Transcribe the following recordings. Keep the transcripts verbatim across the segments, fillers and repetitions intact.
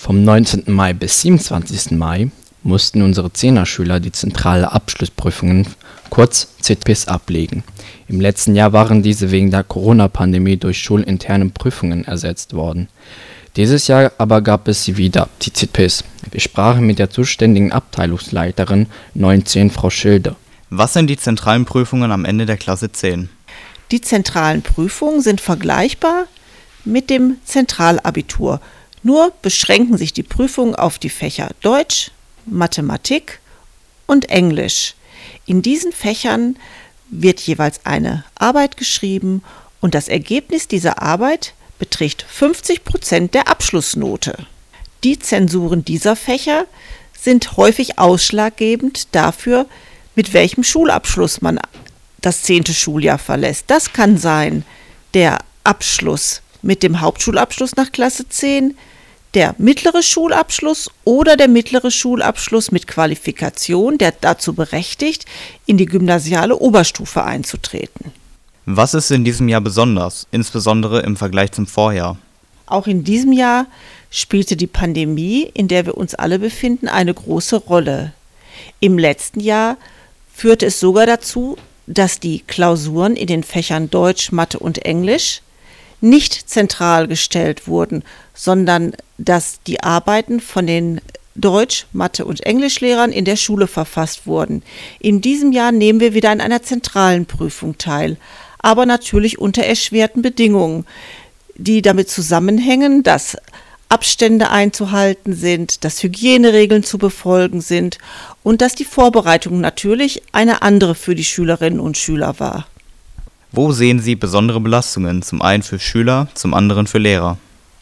Vom neunzehnten Mai bis siebenundzwanzigsten Mai mussten unsere Zehner-Schüler die zentrale Abschlussprüfungen, kurz Z P s, ablegen. Im letzten Jahr waren diese wegen der Corona-Pandemie durch schulinterne Prüfungen ersetzt worden. Dieses Jahr aber gab es sie wieder, die Z P s. Wir sprachen mit der zuständigen Abteilungsleiterin neun zehn, Frau Schilde. Was sind die zentralen Prüfungen am Ende der Klasse zehn? Die zentralen Prüfungen sind vergleichbar mit dem Zentralabitur. Nur beschränken sich die Prüfungen auf die Fächer Deutsch, Mathematik und Englisch. In diesen Fächern wird jeweils eine Arbeit geschrieben und das Ergebnis dieser Arbeit beträgt fünfzig Prozent der Abschlussnote. Die Zensuren dieser Fächer sind häufig ausschlaggebend dafür, mit welchem Schulabschluss man das zehnte Schuljahr verlässt. Das kann sein der Abschluss mit dem Hauptschulabschluss nach Klasse zehn, der mittlere Schulabschluss oder der mittlere Schulabschluss mit Qualifikation, der dazu berechtigt, in die gymnasiale Oberstufe einzutreten. Was ist in diesem Jahr besonders, insbesondere im Vergleich zum Vorjahr? Auch in diesem Jahr spielte die Pandemie, in der wir uns alle befinden, eine große Rolle. Im letzten Jahr führte es sogar dazu, dass die Klausuren in den Fächern Deutsch, Mathe und Englisch nicht zentral gestellt wurden, sondern dass die Arbeiten von den Deutsch-, Mathe- und Englischlehrern in der Schule verfasst wurden. In diesem Jahr nehmen wir wieder an einer zentralen Prüfung teil, aber natürlich unter erschwerten Bedingungen, die damit zusammenhängen, dass Abstände einzuhalten sind, dass Hygieneregeln zu befolgen sind und dass die Vorbereitung natürlich eine andere für die Schülerinnen und Schüler war. Wo sehen Sie besondere Belastungen, zum einen für Schüler, zum anderen für Lehrer?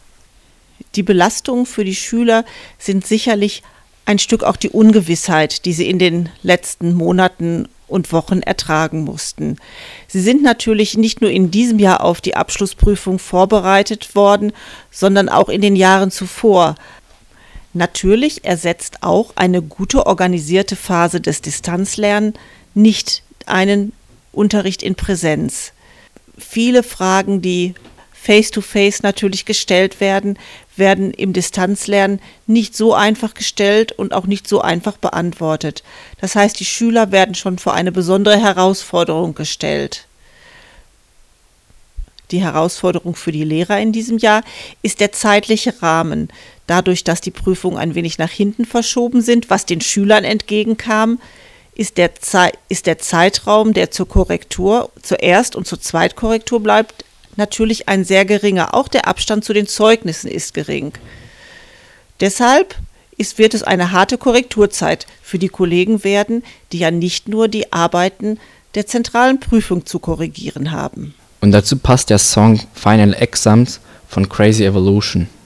Die Belastungen für die Schüler sind sicherlich ein Stück auch die Ungewissheit, die sie in den letzten Monaten und Wochen ertragen mussten. Sie sind natürlich nicht nur in diesem Jahr auf die Abschlussprüfung vorbereitet worden, sondern auch in den Jahren zuvor. Natürlich ersetzt auch eine gute organisierte Phase des Distanzlernens nicht einen Unterricht in Präsenz. Viele Fragen, die face-to-face natürlich gestellt werden, werden im Distanzlernen nicht so einfach gestellt und auch nicht so einfach beantwortet. Das heißt, die Schüler werden schon vor eine besondere Herausforderung gestellt. Die Herausforderung für die Lehrer in diesem Jahr ist der zeitliche Rahmen. Dadurch, dass die Prüfungen ein wenig nach hinten verschoben sind, was den Schülern entgegenkam, ist der, Ze- ist der Zeitraum, der zur Korrektur, zur Erst- und zur Zweitkorrektur bleibt, natürlich ein sehr geringer. Auch der Abstand zu den Zeugnissen ist gering. Deshalb ist, wird es eine harte Korrekturzeit für die Kollegen werden, die ja nicht nur die Arbeiten der zentralen Prüfung zu korrigieren haben. Und dazu passt der Song Final Exams von Crazy Evolution.